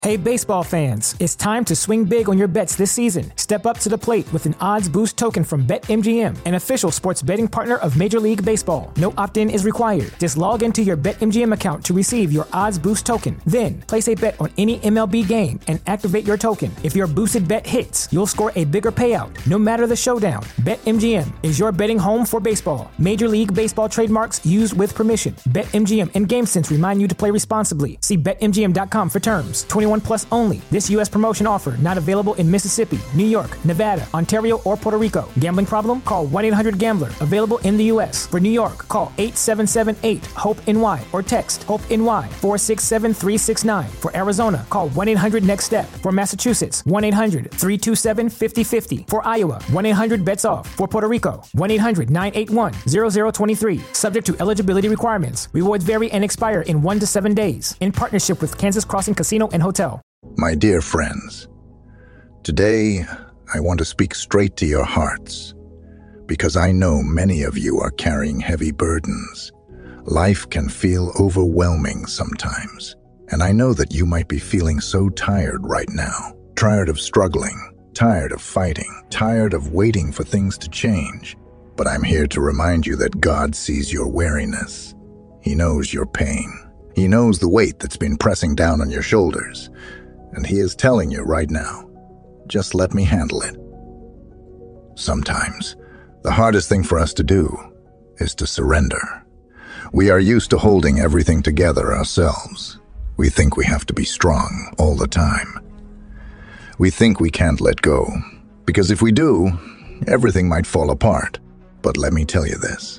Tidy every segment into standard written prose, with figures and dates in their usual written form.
Hey baseball fans, it's time to swing big on your bets this season. Step up to the plate with an odds boost token from BetMGM, an official sports betting partner of Major League Baseball. No opt-in is required. Just log into your BetMGM account to receive your odds boost token. Then, place a bet on any MLB game and activate your token. If your boosted bet hits, you'll score a bigger payout, no matter the showdown. BetMGM is your betting home for baseball. Major League Baseball trademarks used with permission. BetMGM and GameSense remind you to play responsibly. See BetMGM.com for terms. 21 plus only. This U.S. promotion offer not available in Mississippi, New York, Nevada, Ontario, or Puerto Rico. Gambling problem? Call 1-800-GAMBLER. Available in the U.S. For New York, call 877-8-HOPE-NY or text HOPE-NY 467-369. For Arizona, call 1-800-NEXT-STEP. For Massachusetts, 1-800-327-5050. For Iowa, 1-800-BETS-OFF. For Puerto Rico, 1-800-981-0023. Subject to eligibility requirements. Rewards vary and expire in 1 to 7 days. In partnership with Kansas Crossing Casino and Hotel. My dear friends, today I want to speak straight to your hearts, because I know many of you are carrying heavy burdens. Life can feel overwhelming sometimes, and I know that you might be feeling so tired right now, tired of struggling, tired of fighting, tired of waiting for things to change. But I'm here to remind you that God sees your weariness. He knows your pain. He knows the weight that's been pressing down on your shoulders, and He is telling you right now, just let me handle it. Sometimes, the hardest thing for us to do is to surrender. We are used to holding everything together ourselves. We think we have to be strong all the time. We think we can't let go, because if we do, everything might fall apart. But let me tell you this.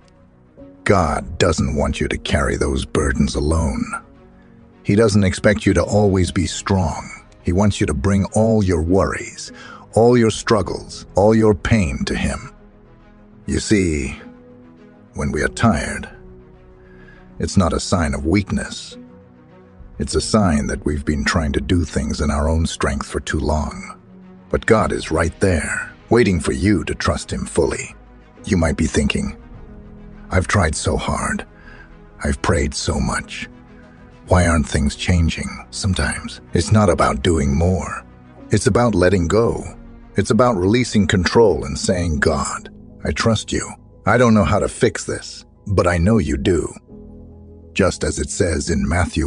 God doesn't want you to carry those burdens alone. He doesn't expect you to always be strong. He wants you to bring all your worries, all your struggles, all your pain to Him. You see, when we are tired, it's not a sign of weakness. It's a sign that we've been trying to do things in our own strength for too long. But God is right there, waiting for you to trust Him fully. You might be thinking, I've tried so hard. I've prayed so much. Why aren't things changing? Sometimes it's not about doing more. It's about letting go. It's about releasing control and saying, God, I trust you. I don't know how to fix this, but I know you do. Just as it says in Matthew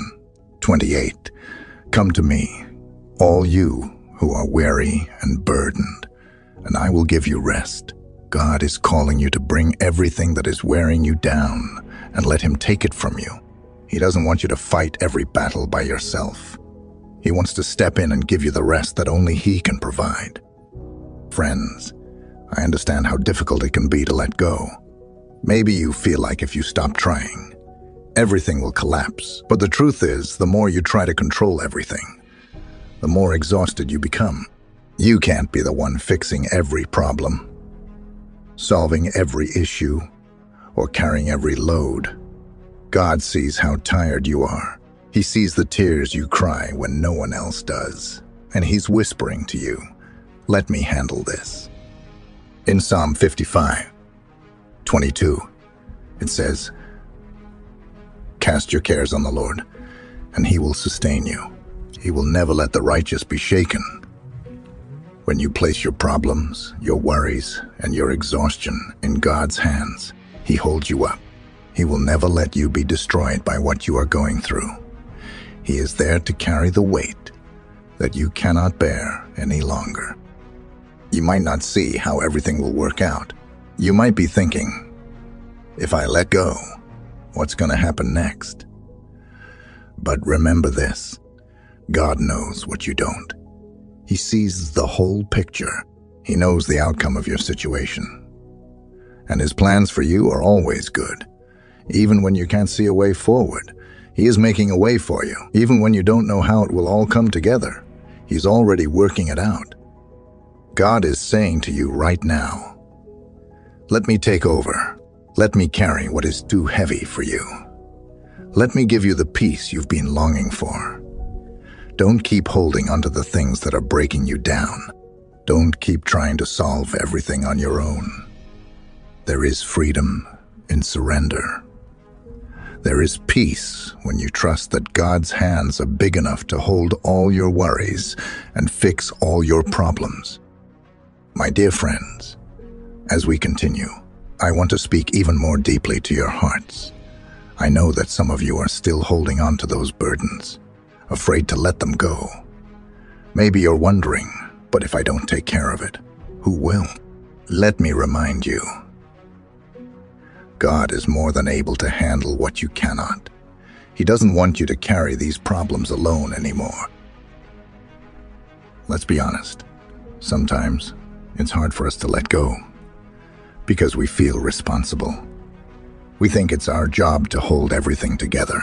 11:28, come to me, all you who are weary and burdened, and I will give you rest. God is calling you to bring everything that is wearing you down and let Him take it from you. He doesn't want you to fight every battle by yourself. He wants to step in and give you the rest that only He can provide. Friends, I understand how difficult it can be to let go. Maybe you feel like if you stop trying, everything will collapse. But the truth is, the more you try to control everything, the more exhausted you become. You can't be the one fixing every problem, solving every issue, or carrying every load. God sees how tired you are. He sees the tears you cry when no one else does. And He's whispering to you, let me handle this. In Psalm 55:22, it says, cast your cares on the Lord, and He will sustain you. He will never let the righteous be shaken. When you place your problems, your worries, and your exhaustion in God's hands, He holds you up. He will never let you be destroyed by what you are going through. He is there to carry the weight that you cannot bear any longer. You might not see how everything will work out. You might be thinking, if I let go, what's going to happen next? But remember this, God knows what you don't. He sees the whole picture. He knows the outcome of your situation. And His plans for you are always good. Even when you can't see a way forward, He is making a way for you. Even when you don't know how it will all come together, He's already working it out. God is saying to you right now, let me take over. Let me carry what is too heavy for you. Let me give you the peace you've been longing for. Don't keep holding onto the things that are breaking you down. Don't keep trying to solve everything on your own. There is freedom in surrender. There is peace when you trust that God's hands are big enough to hold all your worries and fix all your problems. My dear friends, as we continue, I want to speak even more deeply to your hearts. I know that some of you are still holding on to those burdens, afraid to let them go. Maybe you're wondering, but if I don't take care of it, who will? Let me remind you, God is more than able to handle what you cannot. He doesn't want you to carry these problems alone anymore. Let's be honest. Sometimes it's hard for us to let go because we feel responsible. We think it's our job to hold everything together.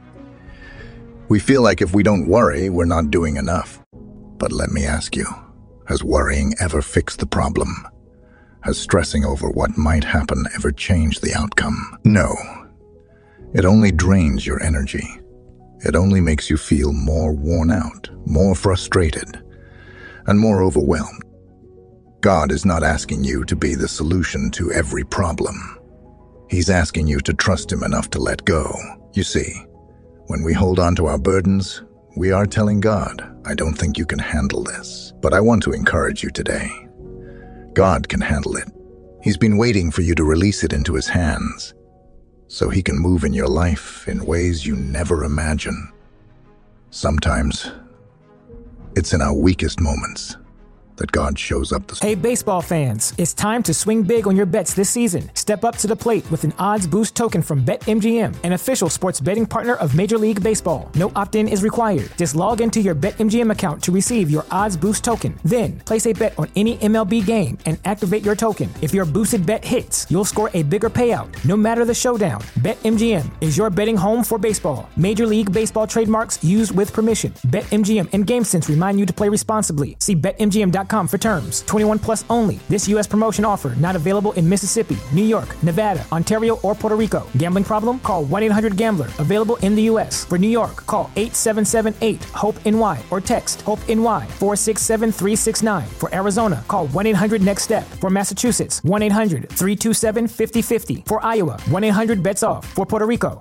We feel like if we don't worry, we're not doing enough. But let me ask you, has worrying ever fixed the problem? Has stressing over what might happen ever changed the outcome? No. It only drains your energy. It only makes you feel more worn out, more frustrated, and more overwhelmed. God is not asking you to be the solution to every problem. He's asking you to trust Him enough to let go. You see, when we hold on to our burdens, we are telling God, I don't think you can handle this. But I want to encourage you today. God can handle it. He's been waiting for you to release it into His hands, so He can move in your life in ways you never imagine. Sometimes, it's in our weakest moments that God shows up. Hey baseball fans, it's time to swing big on your bets this season. Step up to the plate with an odds boost token from BetMGM, an official sports betting partner of Major League Baseball. No opt-in is required. Just log into your BetMGM account to receive your odds boost token. Then, place a bet on any MLB game and activate your token. If your boosted bet hits, you'll score a bigger payout, no matter the showdown. BetMGM is your betting home for baseball. Major League Baseball trademarks used with permission. BetMGM and GameSense remind you to play responsibly. See BetMGM.com for terms. 21 plus only. This U.S. promotion offer not available in Mississippi, New York, Nevada, Ontario, or Puerto Rico. Gambling problem? Call 1-800-GAMBLER. Available in the U.S. For New York, call 877-8-HOPE-NY or text HOPE-NY 467-369. For Arizona, call 1-800-NEXT-STEP. For Massachusetts, 1-800-327-5050. For Iowa, 1-800-BETS-OFF. For Puerto Rico,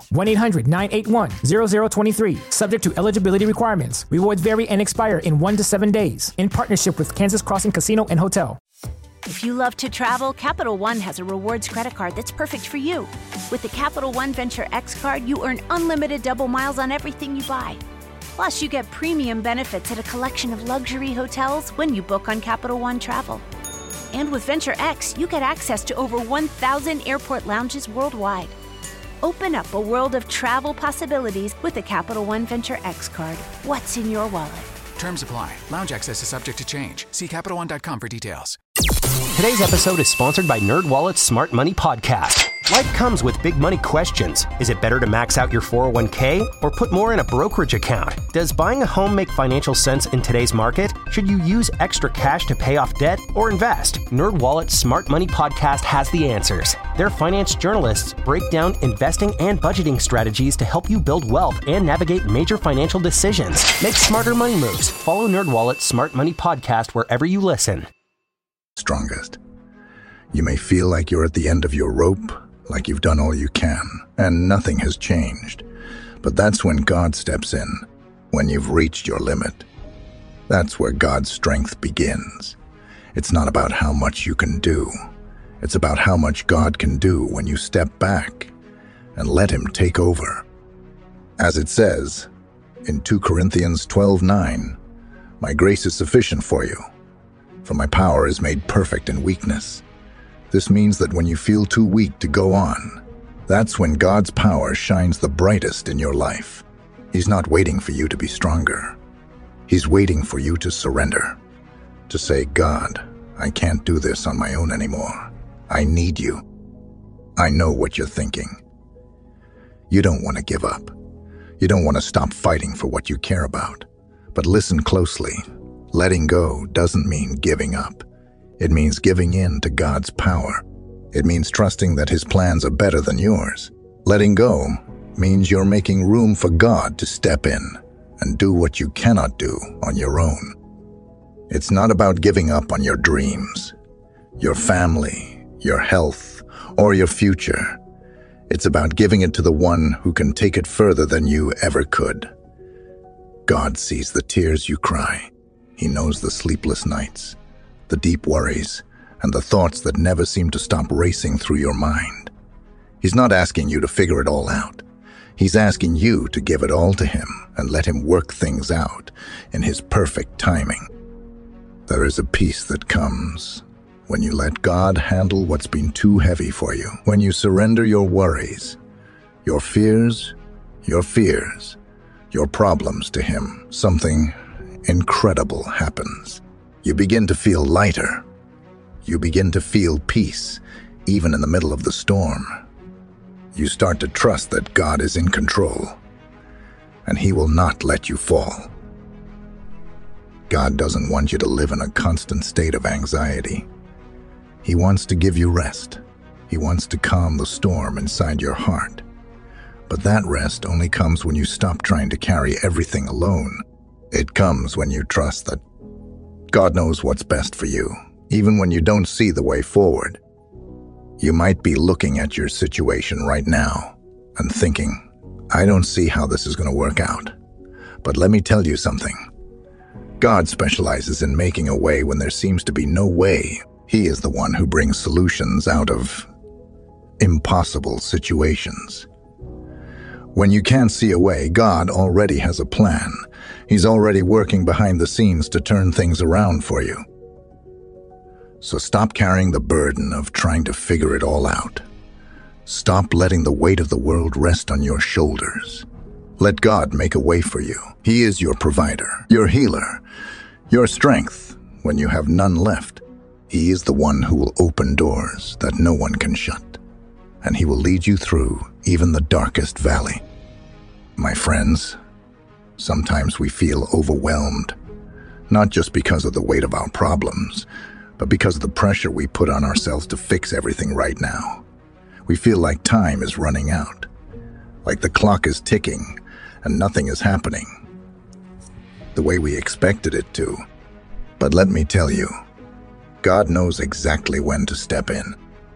1-800-981-0023. Subject to eligibility requirements. Rewards vary and expire in 1 to 7 days. In partnership with Kansas Crossing Casino and Hotel. If you love to travel, Capital One has a rewards credit card that's perfect for you. With the Capital One Venture X card, you earn unlimited double miles on everything you buy. Plus, you get premium benefits at a collection of luxury hotels when you book on Capital One Travel. And with Venture X, you get access to over 1,000 airport lounges worldwide. Open up a world of travel possibilities with the Capital One Venture X card. What's in your wallet? Terms apply. Lounge access is subject to change. See CapitalOne.com for details. Today's episode is sponsored by NerdWallet's Smart Money Podcast. Life comes with big money questions. Is it better to max out your 401k or put more in a brokerage account? Does buying a home make financial sense in today's market? Should you use extra cash to pay off debt or invest? NerdWallet's Smart Money Podcast has the answers. Their finance journalists break down investing and budgeting strategies to help you build wealth and navigate major financial decisions. Make smarter money moves. Follow NerdWallet's Smart Money Podcast wherever you listen. Strongest. You may feel like you're at the end of your rope, like you've done all you can, and nothing has changed. But that's when God steps in, when you've reached your limit. That's where God's strength begins. It's not about how much you can do. It's about how much God can do when you step back and let Him take over. As it says in 2 Corinthians 12:9, "My grace is sufficient for you, for my power is made perfect in weakness." This means that when you feel too weak to go on, that's when God's power shines the brightest in your life. He's not waiting for you to be stronger. He's waiting for you to surrender, to say, "God, I can't do this on my own anymore. I need you." I know what you're thinking. You don't want to give up. You don't want to stop fighting for what you care about. But listen closely. Letting go doesn't mean giving up. It means giving in to God's power. It means trusting that His plans are better than yours. Letting go means you're making room for God to step in and do what you cannot do on your own. It's not about giving up on your dreams, your family, your health, or your future. It's about giving it to the one who can take it further than you ever could. God sees the tears you cry. He knows the sleepless nights, the deep worries, and the thoughts that never seem to stop racing through your mind. He's not asking you to figure it all out. He's asking you to give it all to him and let him work things out in his perfect timing. There is a peace that comes when you let God handle what's been too heavy for you, when you surrender your worries, your fears, your problems to him. Something incredible happens. You begin to feel lighter. You begin to feel peace, even in the middle of the storm. You start to trust that God is in control, and he will not let you fall. God doesn't want you to live in a constant state of anxiety. He wants to give you rest. He wants to calm the storm inside your heart. But that rest only comes when you stop trying to carry everything alone. It comes when you trust that God knows what's best for you, even when you don't see the way forward. You might be looking at your situation right now and thinking, I don't see how this is going to work out. But let me tell you something. God specializes in making a way when there seems to be no way. He is the one who brings solutions out of impossible situations. When you can't see a way, God already has a plan. He's already working behind the scenes to turn things around for you. So stop carrying the burden of trying to figure it all out. Stop letting the weight of the world rest on your shoulders. Let God make a way for you. He is your provider, your healer, your strength when you have none left. He is the one who will open doors that no one can shut, and he will lead you through even the darkest valley. My friends, sometimes we feel overwhelmed, not just because of the weight of our problems, but because of the pressure we put on ourselves to fix everything right now. We feel like time is running out, like the clock is ticking and nothing is happening the way we expected it to. But let me tell you, God knows exactly when to step in.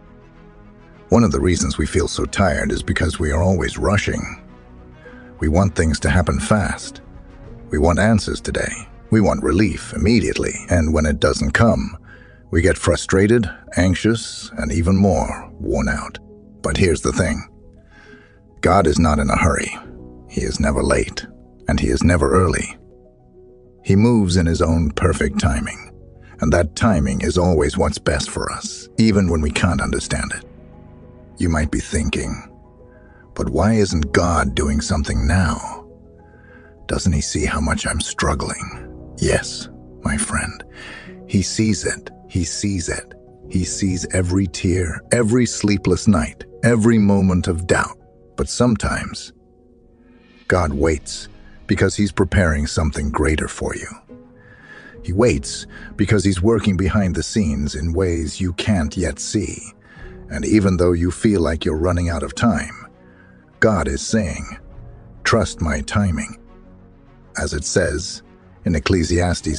One of the reasons we feel so tired is because we are always rushing. We want things to happen fast. We want answers today. We want relief immediately. And when it doesn't come, we get frustrated, anxious, and even more worn out. But here's the thing. God is not in a hurry. He is never late, and he is never early. He moves in his own perfect timing. And that timing is always what's best for us, even when we can't understand it. You might be thinking, but why isn't God doing something now? Doesn't he see how much I'm struggling? Yes, my friend. He sees it. He sees it. He sees every tear, every sleepless night, every moment of doubt. But sometimes, God waits because he's preparing something greater for you. He waits because he's working behind the scenes in ways you can't yet see. And even though you feel like you're running out of time, God is saying, trust my timing. As it says in Ecclesiastes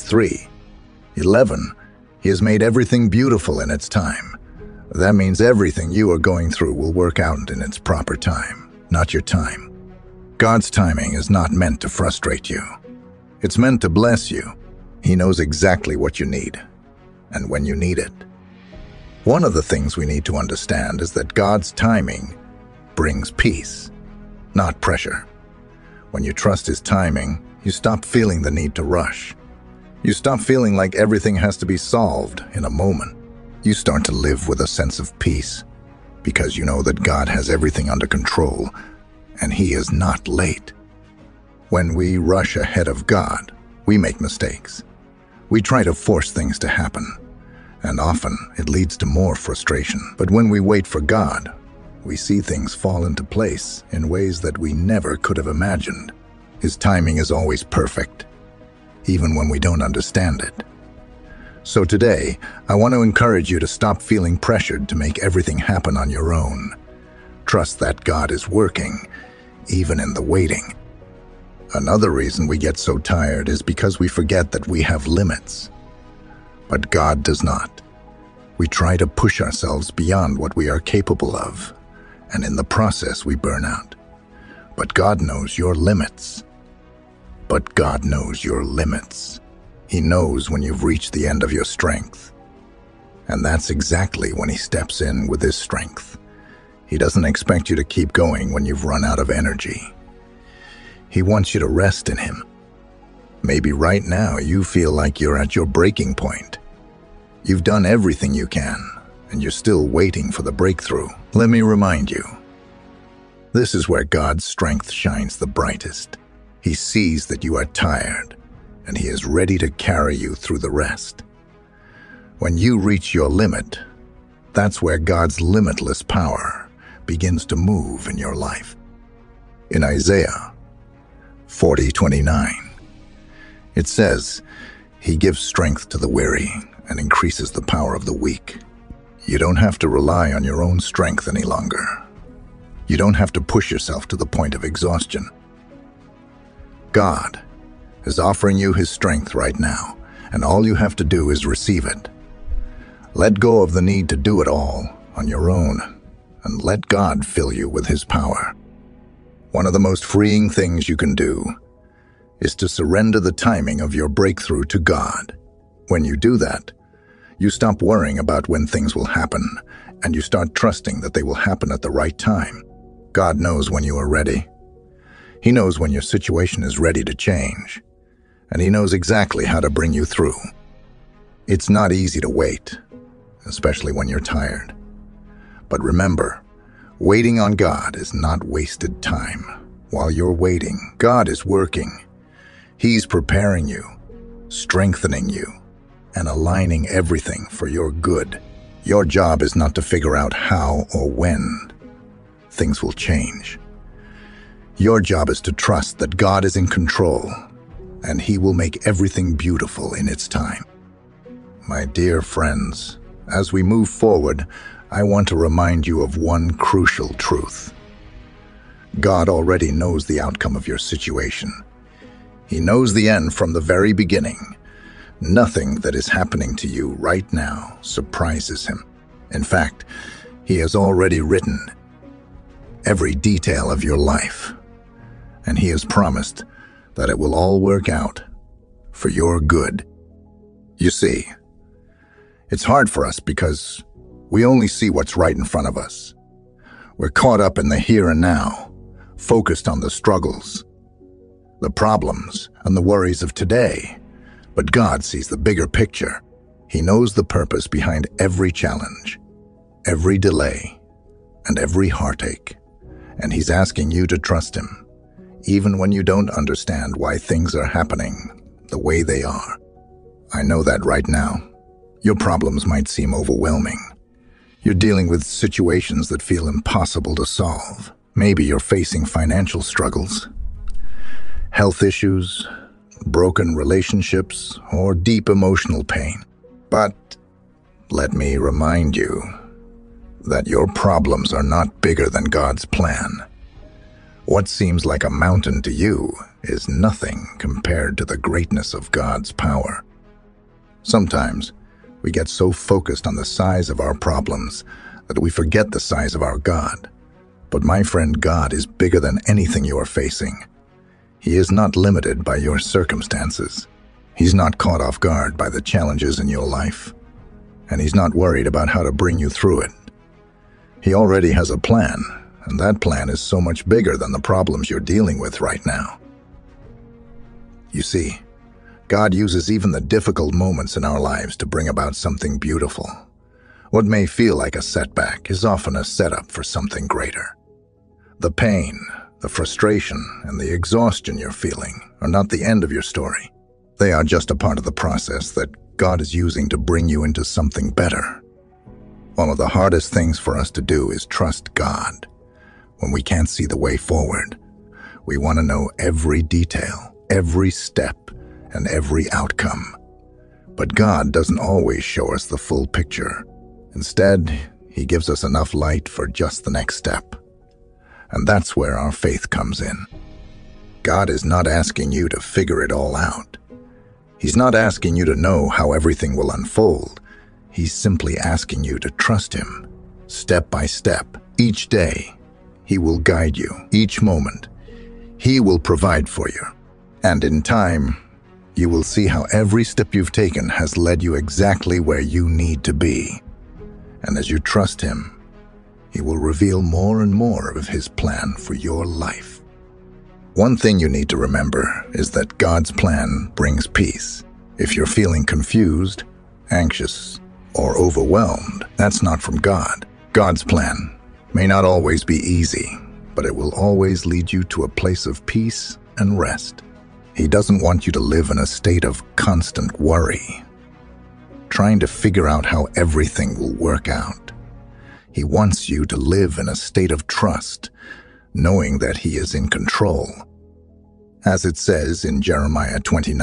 3:11, he has made everything beautiful in its time. That means everything you are going through will work out in its proper time, not your time. God's timing is not meant to frustrate you. It's meant to bless you. He knows exactly what you need, and when you need it. One of the things we need to understand is that God's timing brings peace, not pressure. When you trust his timing, you stop feeling the need to rush. You stop feeling like everything has to be solved in a moment. You start to live with a sense of peace, because you know that God has everything under control, and he is not late. When we rush ahead of God, we make mistakes. We try to force things to happen, and often it leads to more frustration. But when we wait for God, we see things fall into place in ways that we never could have imagined. His timing is always perfect, even when we don't understand it. So today, I want to encourage you to stop feeling pressured to make everything happen on your own. Trust that God is working, even in the waiting. Another reason we get so tired is because we forget that we have limits. But God does not. We try to push ourselves beyond what we are capable of, and in the process we burn out. But God knows your limits. He knows when you've reached the end of your strength. And that's exactly when he steps in with his strength. He doesn't expect you to keep going when you've run out of energy. He wants you to rest in him. Maybe right now you feel like you're at your breaking point. You've done everything you can, and you're still waiting for the breakthrough. Let me remind you, this is where God's strength shines the brightest. He sees that you are tired, and he is ready to carry you through the rest. When you reach your limit, that's where God's limitless power begins to move in your life. In Isaiah 40:29, it says, "He gives strength to the weary and increases the power of the weak." You don't have to rely on your own strength any longer. You don't have to push yourself to the point of exhaustion. God is offering you his strength right now, and all you have to do is receive it. Let go of the need to do it all on your own, and let God fill you with his power. One of the most freeing things you can do is to surrender the timing of your breakthrough to God. When you do that, you stop worrying about when things will happen, and you start trusting that they will happen at the right time. God knows when you are ready. He knows when your situation is ready to change, and he knows exactly how to bring you through. It's not easy to wait, especially when you're tired. But remember, waiting on God is not wasted time. While you're waiting, God is working. He's preparing you, strengthening you, and aligning everything for your good. Your job is not to figure out how or when things will change. Your job is to trust that God is in control, and he will make everything beautiful in its time. My dear friends, as we move forward, I want to remind you of one crucial truth. God already knows the outcome of your situation. He knows the end from the very beginning. Nothing that is happening to you right now surprises him. In fact, he has already written every detail of your life, and he has promised that it will all work out for your good. You see, it's hard for us because we only see what's right in front of us. We're caught up in the here and now, focused on the struggles, the problems, and the worries of today. But God sees the bigger picture. He knows the purpose behind every challenge, every delay, and every heartache. And he's asking you to trust him, even when you don't understand why things are happening the way they are. I know that right now. Your problems might seem overwhelming. You're dealing with situations that feel impossible to solve. Maybe you're facing financial struggles, health issues, broken relationships, or deep emotional pain. But let me remind you that your problems are not bigger than God's plan. What seems like a mountain to you is nothing compared to the greatness of God's power. Sometimes we get so focused on the size of our problems that we forget the size of our God. But my friend, God is bigger than anything you are facing. He is not limited by your circumstances. He's not caught off guard by the challenges in your life, and he's not worried about how to bring you through it. He already has a plan, and that plan is so much bigger than the problems you're dealing with right now. You see, God uses even the difficult moments in our lives to bring about something beautiful. What may feel like a setback is often a setup for something greater. The pain, the frustration, and the exhaustion you're feeling are not the end of your story. They are just a part of the process that God is using to bring you into something better. One of the hardest things for us to do is trust God. When we can't see the way forward, we want to know every detail, every step, and every outcome. But God doesn't always show us the full picture. Instead, he gives us enough light for just the next step. And that's where our faith comes in. God is not asking you to figure it all out. He's not asking you to know how everything will unfold. He's simply asking you to trust him, step by step, Each day, He will guide you. Each moment, He will provide for you. And in time, you will see how every step you've taken has led you exactly where you need to be. And as you trust Him, He will reveal more and more of His plan for your life. One thing you need to remember is that God's plan brings peace. If you're feeling confused, anxious, or overwhelmed, that's not from God. God's plan may not always be easy, but it will always lead you to a place of peace and rest. He doesn't want you to live in a state of constant worry, trying to figure out how everything will work out. He wants you to live in a state of trust, knowing that He is in control. As it says in Jeremiah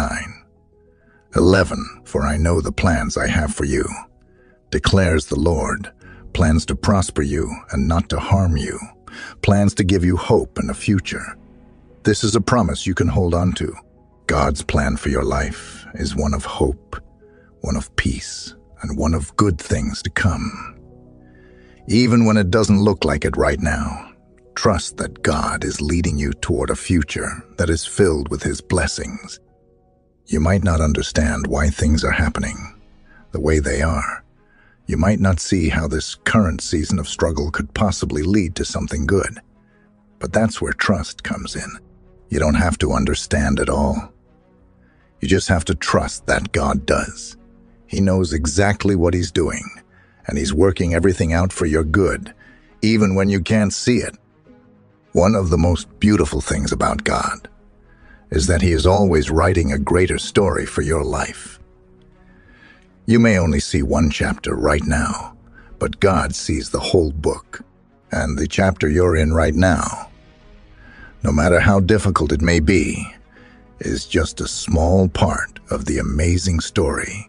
29:11, "For I know the plans I have for you, declares the Lord, plans to prosper you and not to harm you, plans to give you hope and a future." This is a promise you can hold on to. God's plan for your life is one of hope, one of peace, and one of good things to come. Even when it doesn't look like it right now, trust that God is leading you toward a future that is filled with His blessings. You might not understand why things are happening the way they are. You might not see how this current season of struggle could possibly lead to something good. But that's where trust comes in. You don't have to understand it all. You just have to trust that God does. He knows exactly what He's doing, and He's working everything out for your good, even when you can't see it. One of the most beautiful things about God is that He is always writing a greater story for your life. You may only see one chapter right now, but God sees the whole book, and the chapter you're in right now, no matter how difficult it may be, is just a small part of the amazing story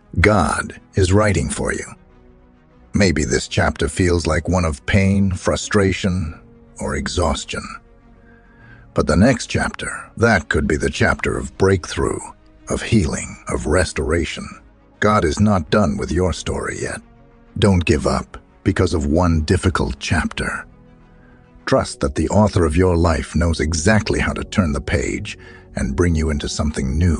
God is writing for you. Maybe this chapter feels like one of pain, frustration, or exhaustion. But the next chapter, that could be the chapter of breakthrough, of healing, of restoration. God is not done with your story yet. Don't give up because of one difficult chapter. Trust that the author of your life knows exactly how to turn the page and bring you into something new.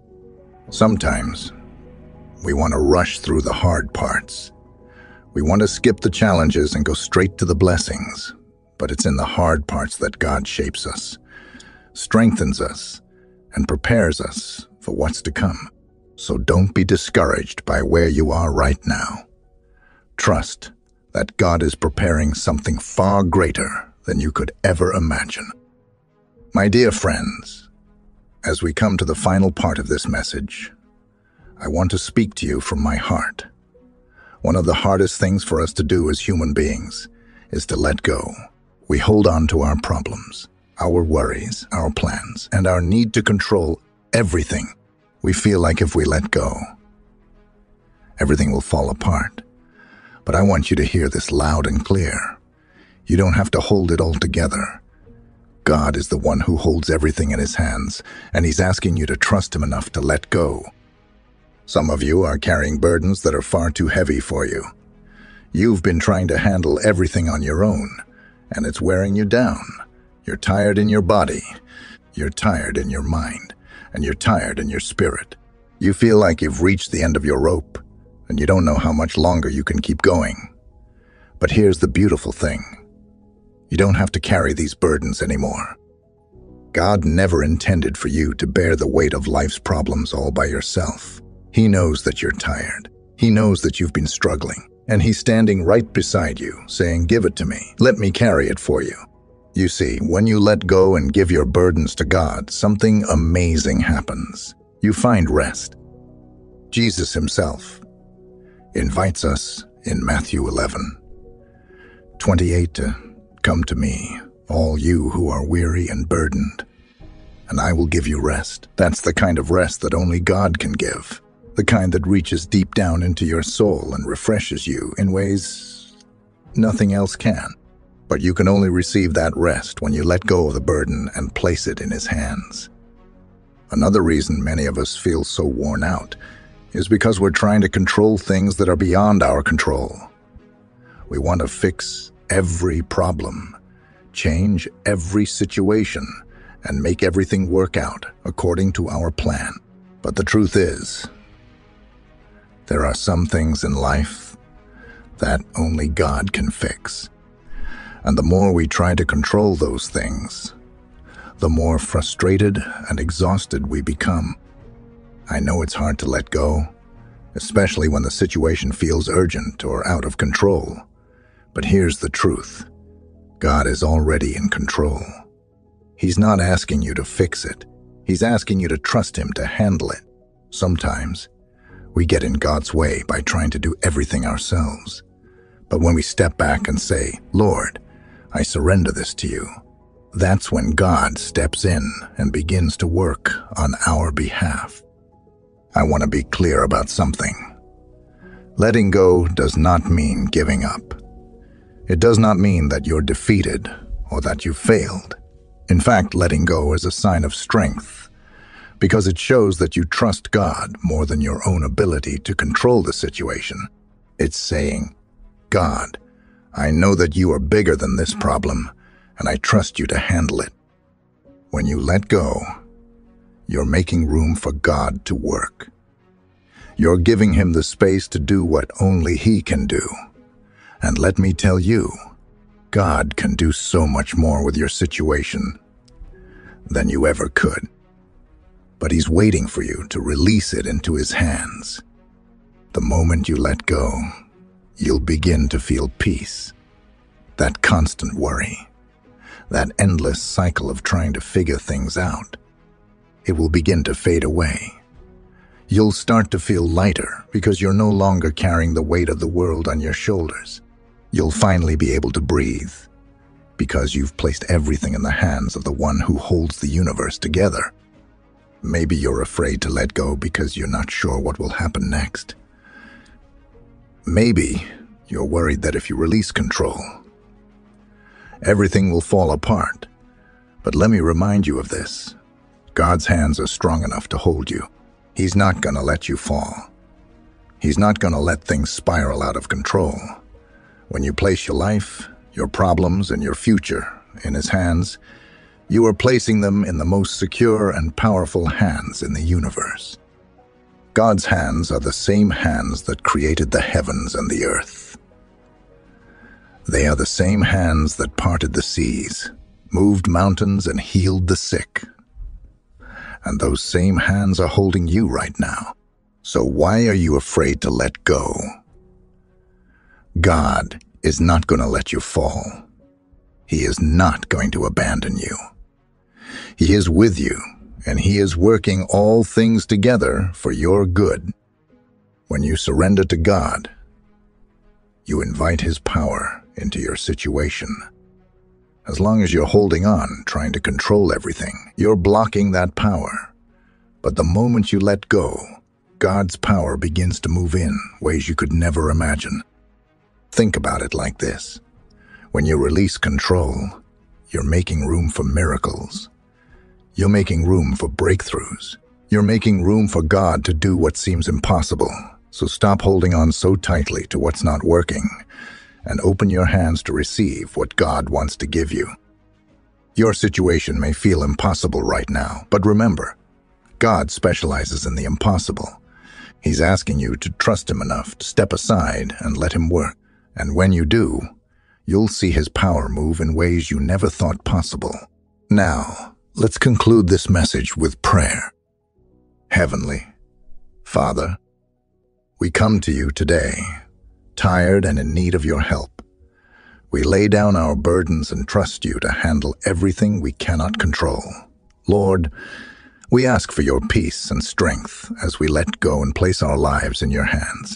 Sometimes, we want to rush through the hard parts. We want to skip the challenges and go straight to the blessings. But it's in the hard parts that God shapes us, strengthens us, and prepares us for what's to come. So don't be discouraged by where you are right now. Trust that God is preparing something far greater than you could ever imagine. My dear friends, as we come to the final part of this message, I want to speak to you from my heart. One of the hardest things for us to do as human beings is to let go. We hold on to our problems, our worries, our plans, and our need to control everything. We feel like if we let go, everything will fall apart. But I want you to hear this loud and clear. You don't have to hold it all together. God is the one who holds everything in His hands, and He's asking you to trust Him enough to let go. Some of you are carrying burdens that are far too heavy for you. You've been trying to handle everything on your own, and it's wearing you down. You're tired in your body, you're tired in your mind, and you're tired in your spirit. You feel like you've reached the end of your rope, and you don't know how much longer you can keep going. But here's the beautiful thing. You don't have to carry these burdens anymore. God never intended for you to bear the weight of life's problems all by yourself. He knows that you're tired. He knows that you've been struggling, and He's standing right beside you, saying, "Give it to me. Let me carry it for you." You see, when you let go and give your burdens to God, something amazing happens. You find rest. Jesus Himself invites us in Matthew 11:28 to come to me, all you who are weary and burdened, and I will give you rest. That's the kind of rest that only God can give, the kind that reaches deep down into your soul and refreshes you in ways nothing else can. But you can only receive that rest when you let go of the burden and place it in His hands. Another reason many of us feel so worn out is because we're trying to control things that are beyond our control. We want to fix every problem, change every situation, and make everything work out according to our plan. But the truth is, there are some things in life that only God can fix. And the more we try to control those things, the more frustrated and exhausted we become. I know it's hard to let go, especially when the situation feels urgent or out of control. But here's the truth. God is already in control. He's not asking you to fix it. He's asking you to trust Him to handle it. Sometimes, we get in God's way by trying to do everything ourselves. But when we step back and say, "Lord, I surrender this to you," that's when God steps in and begins to work on our behalf. I want to be clear about something. Letting go does not mean giving up. It does not mean that you're defeated or that you failed. In fact, letting go is a sign of strength, because it shows that you trust God more than your own ability to control the situation. It's saying, "God, I know that you are bigger than this problem, and I trust you to handle it." When you let go, you're making room for God to work. You're giving Him the space to do what only He can do. And let me tell you, God can do so much more with your situation than you ever could. But He's waiting for you to release it into His hands. The moment you let go, you'll begin to feel peace. That constant worry, that endless cycle of trying to figure things out, it will begin to fade away. You'll start to feel lighter because you're no longer carrying the weight of the world on your shoulders. You'll finally be able to breathe because you've placed everything in the hands of the one who holds the universe together. Maybe you're afraid to let go because you're not sure what will happen next. Maybe you're worried that if you release control, everything will fall apart. But let me remind you of this. God's hands are strong enough to hold you. He's not going to let you fall. He's not going to let things spiral out of control. When you place your life, your problems, and your future in His hands, you are placing them in the most secure and powerful hands in the universe. God's hands are the same hands that created the heavens and the earth. They are the same hands that parted the seas, moved mountains, and healed the sick. And those same hands are holding you right now. So why are you afraid to let go? God is not going to let you fall. He is not going to abandon you. He is with you, and He is working all things together for your good. When you surrender to God, you invite His power into your situation. As long as you're holding on, trying to control everything, you're blocking that power. But the moment you let go, God's power begins to move in ways you could never imagine. Think about it like this. When you release control, you're making room for miracles. You're making room for breakthroughs. You're making room for God to do what seems impossible. So stop holding on so tightly to what's not working and open your hands to receive what God wants to give you. Your situation may feel impossible right now, but remember, God specializes in the impossible. He's asking you to trust Him enough to step aside and let Him work. And when you do, you'll see His power move in ways you never thought possible. Now, let's conclude this message with prayer. Heavenly Father, we come to you today, tired and in need of your help. We lay down our burdens and trust you to handle everything we cannot control. Lord, we ask for your peace and strength as we let go and place our lives in your hands.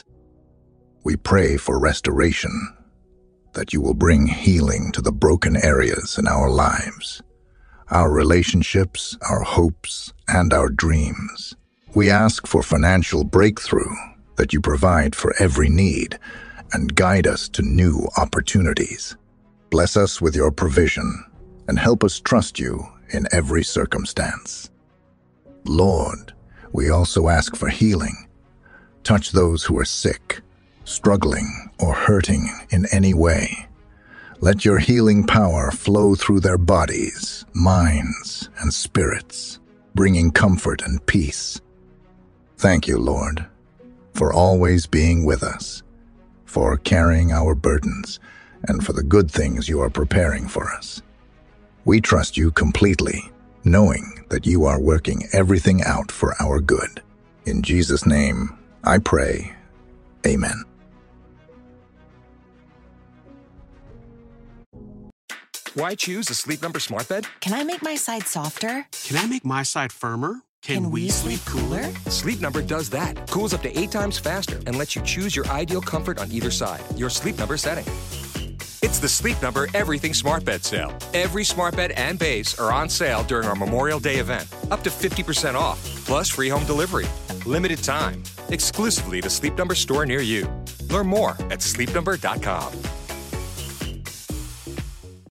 We pray for restoration, that you will bring healing to the broken areas in our lives, our relationships, our hopes, and our dreams. We ask for financial breakthrough, that you provide for every need and guide us to new opportunities. Bless us with your provision and help us trust you in every circumstance. Lord, we also ask for healing. Touch those who are sick, struggling, or hurting in any way. Let your healing power flow through their bodies, minds, and spirits, bringing comfort and peace. Thank you, Lord, for always being with us, for carrying our burdens, and for the good things you are preparing for us. We trust you completely, knowing that you are working everything out for our good. In Jesus' name, I pray. Amen. Why choose a Sleep Number smart bed? Can I make my side softer? Can I make my side firmer? Can we sleep cooler? Sleep Number does that. Cools up to 8 times faster and lets you choose your ideal comfort on either side. Your Sleep Number setting. It's the Sleep Number Everything Smart Bed sale. Every smart bed and base are on sale during our Memorial Day event. Up to 50% off, plus free home delivery. Limited time. Exclusively to Sleep Number store near you. Learn more at sleepnumber.com.